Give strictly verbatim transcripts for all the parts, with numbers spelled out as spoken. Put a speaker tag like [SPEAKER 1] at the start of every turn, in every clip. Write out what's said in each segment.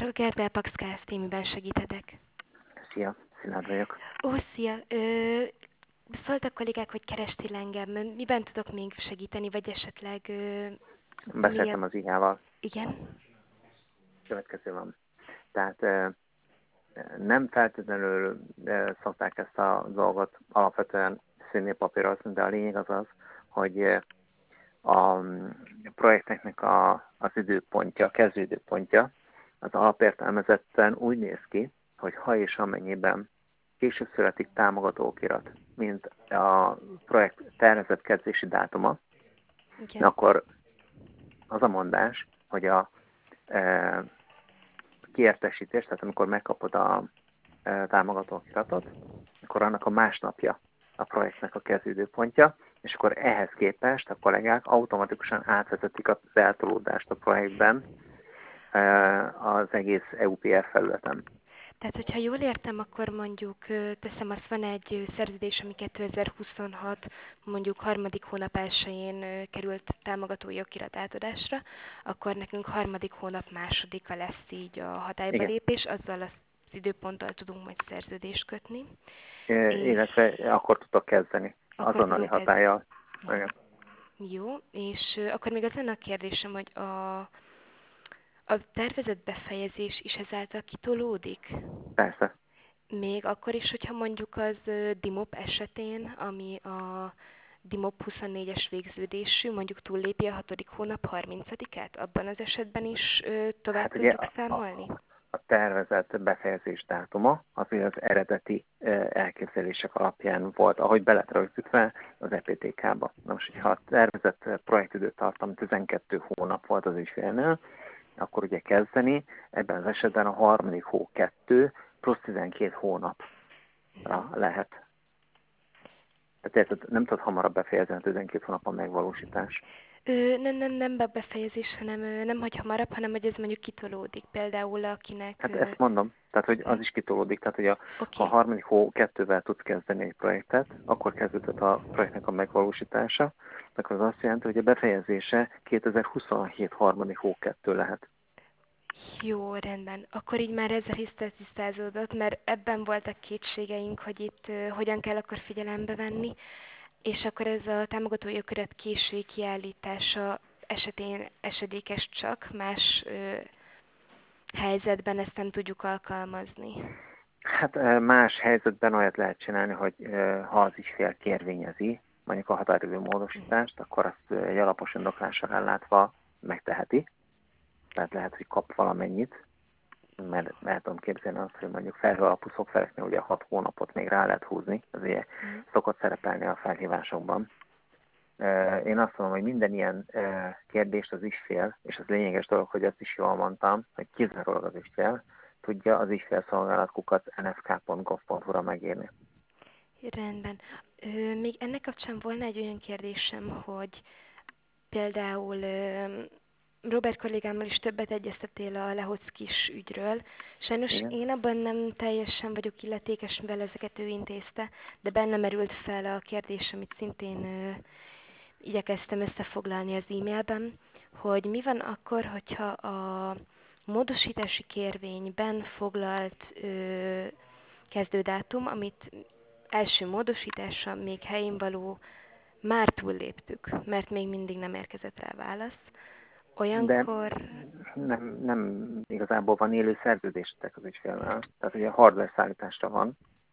[SPEAKER 1] Gerdel Pax Kft. Miben segíthetek?
[SPEAKER 2] Szia, Szilárd vagyok.
[SPEAKER 1] Ó, szia! Ö, szóltak kollégák, hogy kerestél engem. Miben tudok még segíteni, vagy esetleg ö, mi a...
[SPEAKER 2] Beszéltem az i há-val.
[SPEAKER 1] Igen?
[SPEAKER 2] Következő van. Tehát e, nem feltétlenül e, szokták ezt a dolgot alapvetően színni papírozni, de a lényeg az az, hogy e, a projekteknek a, az időpontja, a kezdődőpontja az alapértelmezetten úgy néz ki, hogy ha és amennyiben később születik támogatókirat, mint a projekt tervezett kezdési dátuma,
[SPEAKER 1] Igen.
[SPEAKER 2] akkor az a mondás, hogy a e, kiértesítés, tehát amikor megkapod a e, támogatókiratot, akkor annak a másnapja a projektnek a kezdődőpontja, és akkor ehhez képest a kollégák automatikusan átvezetik az eltolódást a projektben e, az egész é u pé er felületen.
[SPEAKER 1] Tehát, hogyha jól értem, akkor mondjuk ö, teszem azt, van egy ö, szerződés, ami kétezer-huszonhat mondjuk harmadik hónap elsején ö, került támogatói okirat átadásra, akkor nekünk harmadik hónap másodika lesz így a hatályba
[SPEAKER 2] Igen.
[SPEAKER 1] lépés, azzal az időponttal tudunk majd szerződést kötni,
[SPEAKER 2] E,
[SPEAKER 1] és
[SPEAKER 2] illetve akkor tudok kezdeni
[SPEAKER 1] akkor
[SPEAKER 2] azonnali
[SPEAKER 1] tudunk kezdeni.
[SPEAKER 2] hatállyal. Igen.
[SPEAKER 1] Jó, és ö, akkor még az lenne a kérdésem, hogy a, a tervezett befejezés is ezáltal kitolódik?
[SPEAKER 2] Persze.
[SPEAKER 1] Még akkor is, hogyha mondjuk az ö, DIMOP esetén, ami a DIMOP huszonnégyes végződésű, mondjuk túllépi a hatodik hónap harmincadikát, abban az esetben is ö, tovább
[SPEAKER 2] Hát ugye
[SPEAKER 1] tudjuk
[SPEAKER 2] a,
[SPEAKER 1] számolni?
[SPEAKER 2] a, a tervezett befejezés dátuma az ugye az eredeti eh, elképzelések alapján volt, ahogy be lett rögzítve az é pé té ká-ba. Na most, hogyha a tervezett projektidőtartam tizenkét hónap volt az ügyfélnél, akkor ugye kezdeni, ebben az esetben a harmadik hó kettő plusz tizenkét hónapra lehet. Tehát érted, nem tudod hamarabb befejezni a tizenkét hónap a megvalósítás.
[SPEAKER 1] Ö, nem, nem, nem be- befejezés, hanem ö, nem hogy hamarabb, hanem hogy ez mondjuk kitolódik. Például akinek...
[SPEAKER 2] Hát
[SPEAKER 1] Ö,
[SPEAKER 2] ezt mondom, tehát hogy az
[SPEAKER 1] hm,
[SPEAKER 2] is kitolódik, tehát hogy a, ha a
[SPEAKER 1] Oké,
[SPEAKER 2] harmadik hó kettővel tudsz kezdeni egy projektet, akkor kezdődhet a projektnek a megvalósítása, akkor az azt jelenti, hogy a befejezése kétezer-huszonhét harmadik hó kettő lehet.
[SPEAKER 1] jó, rendben. Akkor így már ezzel is tisztázódott, mert ebben voltak kétségeink, hogy itt ö, hogyan kell akkor figyelembe venni. És akkor ez a támogatói jogkörök késői kiállítása esetén esedékes csak, más ö, helyzetben ezt nem tudjuk alkalmazni.
[SPEAKER 2] Hát eh, más helyzetben olyat lehet csinálni, hogy eh, ha az ügyfél kérvényezi, mondjuk a határidő módosítást, akkor azt eh, egy alapos indoklással ellátva megteheti. Tehát lehet, hogy kap valamennyit, mert el tudom képzelni azt, hogy mondjuk felhő alapú szoftvereknél ugye hat hónapot még rá lehet húzni, ez ugye
[SPEAKER 1] Mm.
[SPEAKER 2] szokott szerepelni a felhívásokban. Én azt mondom, hogy minden ilyen kérdést az ügyfél, és az lényeges dolog, hogy azt is jól mondtam, hogy kizárólag az ügyfél tudja az ügyfélszolgálatkukat en ef ká pont gov pont hu-ra megírni.
[SPEAKER 1] Rendben. Ö, még ennek kapcsán volna egy olyan kérdésem, hogy például ö, Robert kollégámmal is többet egyeztettél a Lehockis ügyről. Sajnos
[SPEAKER 2] Igen?
[SPEAKER 1] én abban nem teljesen vagyok illetékes, mivel ezeket ő intézte, de benne merült fel a kérdés, amit szintén ö, igyekeztem összefoglalni az e-mailben, hogy mi van akkor, hogyha a módosítási kérvényben foglalt ö, kezdődátum, amit első módosítása még helyén való, már túlléptük, mert még mindig nem érkezett rá válasz.
[SPEAKER 2] De
[SPEAKER 1] Olyankor,
[SPEAKER 2] nem, nem igazából van élő szerződésetek az ügyfélnel. Tehát ugye hardware szállításra van,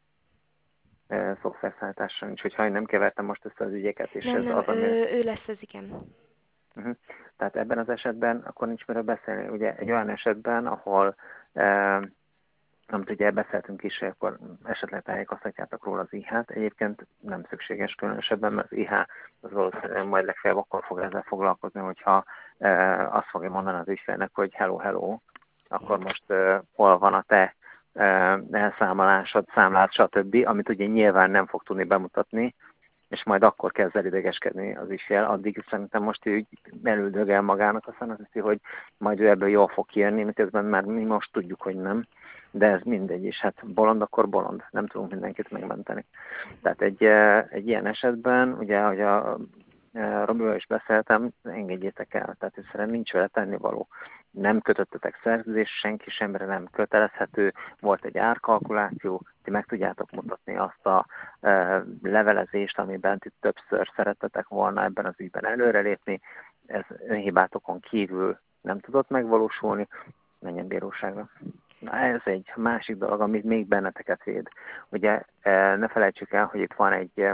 [SPEAKER 2] szoftver szállításra nincs, hogyha én nem kevertem most össze az ügyeket, és
[SPEAKER 1] nem,
[SPEAKER 2] ez
[SPEAKER 1] nem,
[SPEAKER 2] az, ami...
[SPEAKER 1] ő, ő lesz az, igen.
[SPEAKER 2] Uh-huh. Tehát ebben az esetben akkor nincs miről beszélni. Ugye egy olyan esetben, ahol eh, amit ugye beszéltünk is, akkor esetleg tájékoztatjátok róla az i há-t. Egyébként nem szükséges különösebben, mert az i há az valószínűleg majd legfeljebb akkor fog ezzel foglalkozni, hogyha eh, azt fogja mondani az ügyfélnek, hogy hello, hello, akkor most eh, hol van a te eh, elszámolásod, számlát, stb., amit ugye nyilván nem fog tudni bemutatni, és majd akkor kezd el idegeskedni az ügyfél. Addig szerintem most ő elüldögel magának, aztán azt hiszi, hogy majd ő ebből jól fog kijönni, miközben már mi most tudjuk, hogy nem. De ez mindegy, és hát bolond, akkor bolond. Nem tudunk mindenkit megmenteni. Tehát egy, egy ilyen esetben, ugye, ahogy a Robival is beszéltem, engedjétek el, tehát egyszerűen nincs vele tennivaló. nem kötöttetek szerződést, senki semmire nem kötelezhető, volt egy árkalkuláció, ti meg tudjátok mutatni azt a e, levelezést, amiben ti többször szerettetek volna ebben az ügyben előrelépni, ez önhibátokon kívül nem tudott megvalósulni, menjen bíróságra. Na, ez egy másik dolog, amit még benneteket véd. Ugye e, ne felejtsük el, hogy itt van egy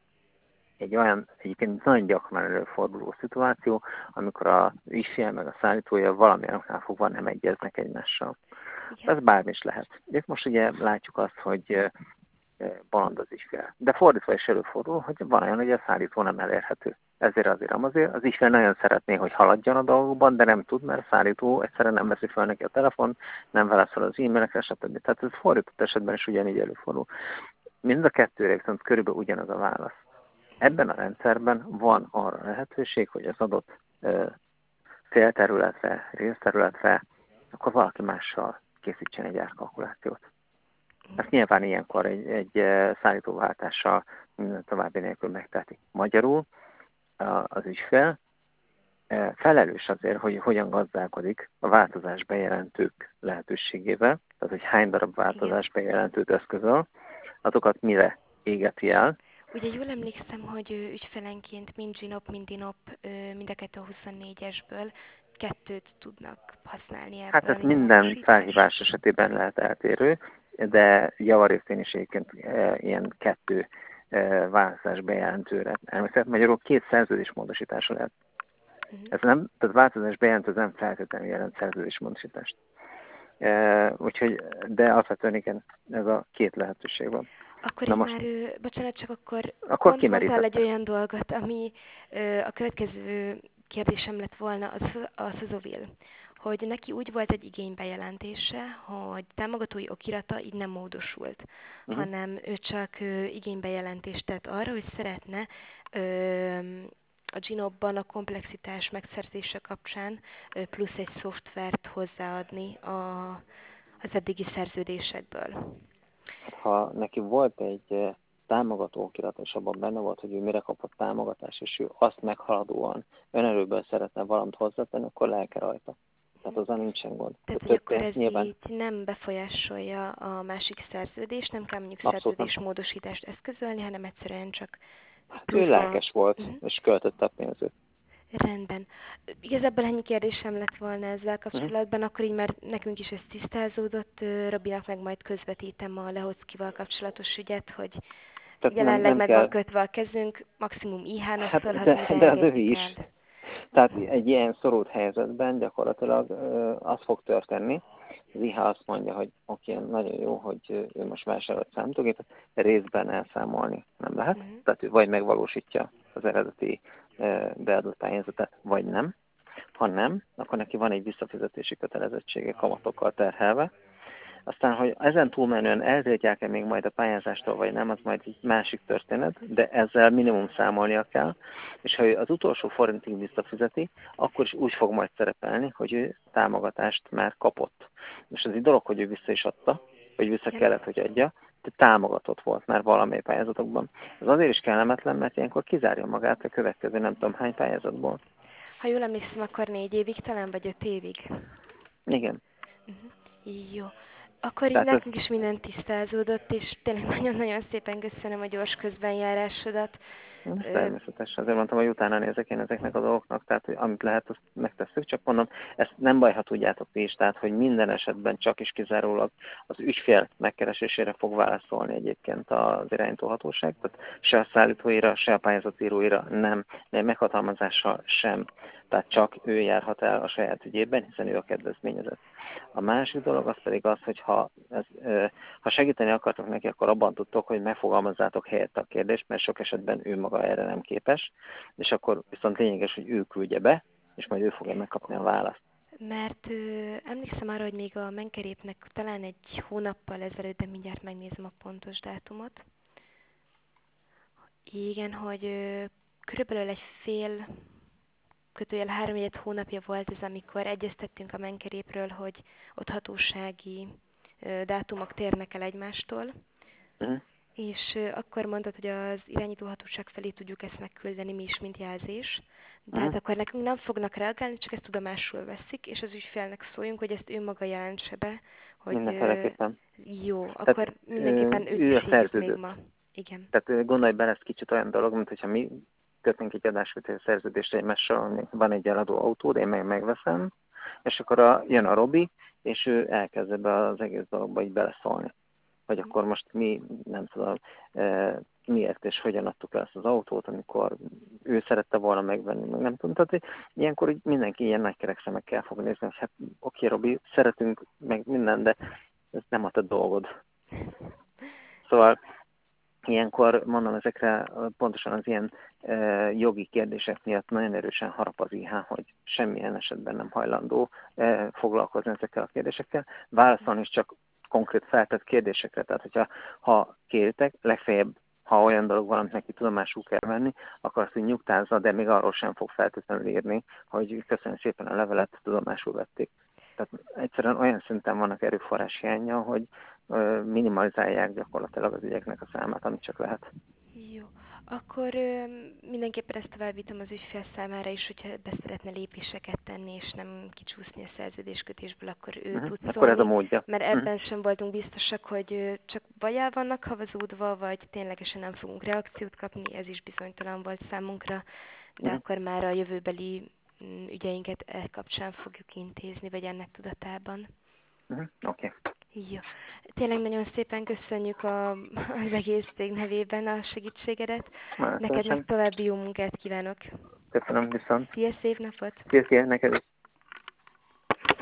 [SPEAKER 2] egy olyan egyébként nagyon gyakran előforduló szituáció, amikor a ügyfél meg a szállítója valamilyen oknál fogva nem egyeznek egymással. Igen. Ez bármi is lehet. Itt most ugye látjuk azt, hogy bolond az ügyfél. De fordítva is előfordul, hogy van olyan, hogy a szállító nem elérhető. Ezért azért azért az ügyfél nagyon szeretné, hogy haladjon a dolgokban, de nem tud, mert a szállító egyszerűen nem veszi fel neki a telefon, nem válaszol az e-mailekre, stb. Tehát ez fordított esetben is ugyanígy előfordul. Mind a kettőre viszont körülbelül ugyanaz a válasz. Ebben a rendszerben van arra lehetőség, hogy az adott célterületre, részterületre, akkor valaki mással készítsen egy árkalkulációt. Ezt nyilván ilyenkor egy, egy szállítóváltással minden további nélkül megteheti. Magyarul az ügyfél felelős azért, hogy hogyan gazdálkodik a változás bejelentők lehetőségével, tehát hogy hány darab változás bejelentőt eszközöl, azokat mire égeti el.
[SPEAKER 1] Ugye jól emlékszem, hogy ügyfelenként mind Ginop, mind Dinop, mind a kettő a huszonnégyesből kettőt tudnak használni ebből.
[SPEAKER 2] Hát ez minden felhívás esetében lehet eltérő, de javarészt én is egyébként e, ilyen kettő e, változás bejelentőre elmészet. Magyarul két szerződésmódosításra lehet. Uh-huh. Ez nem, tehát változás bejelentő nem feltétlenül jelent szerződésmódosítást. E, úgyhogy, de alapvetően igen, ez a két lehetőség van.
[SPEAKER 1] Akkor Na most, már, bocsánat, csak akkor,
[SPEAKER 2] akkor
[SPEAKER 1] pont mondtál egy olyan dolgot, ami a következő kérdésem lett volna a, a Szazovil, hogy neki úgy volt egy igénybejelentése, hogy támogatói okirata így nem módosult, uh-huh. hanem ő csak igénybejelentést tett arra, hogy szeretne ö, a Ginopban a komplexitás megszerzése kapcsán ö, plusz egy szoftvert hozzáadni a, az eddigi szerződésekből.
[SPEAKER 2] Ha neki volt egy támogató okirat, és abban benne volt, hogy ő mire kapott támogatást, és ő azt meghaladóan önerőből szeretne valamit hozzátenni, akkor lelke rajta. Tehát azzal nincsen gond.
[SPEAKER 1] Tehát, hogy akkor ez nyilván... így nem befolyásolja a másik szerződést, nem kell mondjuk szerződésmódosítást eszközölni, hanem egyszerűen csak...
[SPEAKER 2] Hát ő lelkes volt, uh-huh. és költötte a pénzét.
[SPEAKER 1] Rendben. Igazából ennyi kérdésem lett volna ezzel kapcsolatban, uh-huh. akkor így már nekünk is ez tisztázódott. Robinak meg majd közvetítem a Lehockival kapcsolatos ügyet, hogy tehát jelenleg nem, nem meg kell... van kötve a kezünk, maximum í há-nak hát, szólhatunk,
[SPEAKER 2] de, de az övé is. Tehát egy ilyen szorult helyzetben gyakorlatilag az fog történni, az í há azt mondja, hogy oké, okay, nagyon jó, hogy ő most vásárolt számítógépet, de részben elszámolni nem lehet. Uh-huh. Tehát ő vagy megvalósítja az eredeti beadott pályázatot, vagy nem. Ha nem, akkor neki van egy visszafizetési kötelezettsége kamatokkal terhelve. Aztán, hogy ezen túlmenően eltiltják-e még majd a pályázástól, vagy nem, az majd egy másik történet, de ezzel minimum számolnia kell, és ha ő az utolsó forintig visszafizeti, akkor is úgy fog majd szerepelni, hogy ő támogatást már kapott. És az egy dolog, hogy ő vissza is adta, vagy vissza kellett, hogy adja, de támogatott volt már valamely pályázatokban. Ez azért is kellemetlen, mert ilyenkor kizárja magát a következő nem tudom hány pályázatból.
[SPEAKER 1] Ha jól emlékszem, akkor négy évig talán, vagy öt évig?
[SPEAKER 2] Igen.
[SPEAKER 1] Uh-huh. Jó. Akkor így nekünk is minden tisztázódott, és tényleg nagyon-nagyon szépen köszönöm a gyors közbenjárásodat.
[SPEAKER 2] Természetesen. Azért mondtam, hogy utána nézek én ezeknek a dolgoknak, tehát hogy amit lehet, azt megtesszük, csak mondom, ezt nem baj, ha tudjátok ti is, tehát hogy minden esetben csak is kizárólag az ügyfél megkeresésére fog válaszolni egyébként az irányítóhatóság, tehát se a szállítóira, se a pályázatíróira nem, nem meghatalmazással sem, tehát csak ő járhat el a saját ügyében, hiszen ő a kedvezményezett. A másik dolog az pedig az, hogy ha, ez, ha segíteni akartok neki, akkor abban tudtok, hogy megfogalmazzátok helyette a kérdést, mert sok esetben ő maga erre nem képes, és akkor viszont lényeges, hogy ő küldje be, és majd ő fogja megkapni a választ.
[SPEAKER 1] Mert ö, emlékszem arra, hogy még a menkerépnek talán egy hónappal ezelőtt, de mindjárt megnézem a pontos dátumot. Igen, hogy ö, körülbelül egy fél, kötőjel három hónapja volt ez, amikor egyeztettünk a menkerépről, hogy ott hatósági ö, dátumok térnek el egymástól. Uh-huh. És ö, akkor mondtad, hogy az irányítóhatóság felé tudjuk ezt megküldeni mi is, mint jelzés. De hát
[SPEAKER 2] Uh-huh.
[SPEAKER 1] akkor nekünk nem fognak reagálni, csak ezt tudomásul veszik, és az ügyfélnek szóljunk, hogy ezt ő maga jelentse be, hogy ö,
[SPEAKER 2] Mindenféleképpen.
[SPEAKER 1] jó,
[SPEAKER 2] Tehát
[SPEAKER 1] akkor
[SPEAKER 2] ö,
[SPEAKER 1] mindenképpen
[SPEAKER 2] ő a
[SPEAKER 1] összes még
[SPEAKER 2] szerződött.
[SPEAKER 1] ma. Igen.
[SPEAKER 2] Tehát ö, gondolj bele, ez kicsit olyan dolog, mint hogyha mi kötnénk egy adáskötő szerződést egymással, ami van egy eladó autód, én meg megveszem, és akkor a, jön a Robi, és ő elkezd ebbe az egész dologba így beleszólni. Hogy akkor most mi, nem tudom, e, miért és hogyan adtuk el ezt az autót, amikor ő szerette volna megvenni, meg nem tudom. Tehát hogy ilyenkor így mindenki ilyen nagy kerek szemekkel fog nézni, hogy hát oké, Robi, szeretünk meg minden, de ez nem a te dolgod. Szóval ilyenkor, mondom, ezekre pontosan az ilyen e, jogi kérdések miatt nagyon erősen harap az i há, hogy semmilyen esetben nem hajlandó e, foglalkozni ezekkel a kérdésekkel. Válaszolni is csak konkrét feltett kérdésekre. Tehát, hogyha ha kértek, legfeljebb, ha olyan dolog van, amit neki tudomásul kell venni, akkor azt úgy nyugtázza, de még arról sem fog feltétlenül írni, hogy köszönöm szépen a levelet, tudomásul vették. Tehát egyszerűen olyan szinten vannak erőforrás hiánya, hogy minimalizálják gyakorlatilag az ügyeknek a számát, amit csak lehet.
[SPEAKER 1] Jó. Akkor ö, mindenképpen ezt továbbítom az ügyfél számára is, hogyha be szeretne lépéseket tenni, és nem kicsúszni a szerződéskötésből, akkor ő
[SPEAKER 2] Uh-huh.
[SPEAKER 1] tud
[SPEAKER 2] Akkor ez a
[SPEAKER 1] szólni,
[SPEAKER 2] módja.
[SPEAKER 1] mert
[SPEAKER 2] Uh-huh.
[SPEAKER 1] ebben sem voltunk biztosak, hogy ö, csak vagy el vannak havazódva, vagy ténylegesen nem fogunk reakciót kapni, ez is bizonytalan volt számunkra, de
[SPEAKER 2] Uh-huh.
[SPEAKER 1] akkor már a jövőbeli mm, ügyeinket e kapcsán fogjuk intézni, vagy ennek tudatában.
[SPEAKER 2] Uh-huh. Oké. Okay.
[SPEAKER 1] Jó. Tényleg nagyon szépen köszönjük a, az egész cég nevében a segítségedet. Neked meg további jó munkát kívánok.
[SPEAKER 2] Köszönöm viszont.
[SPEAKER 1] Szia, szép napot!
[SPEAKER 2] Szia, szia, neked is.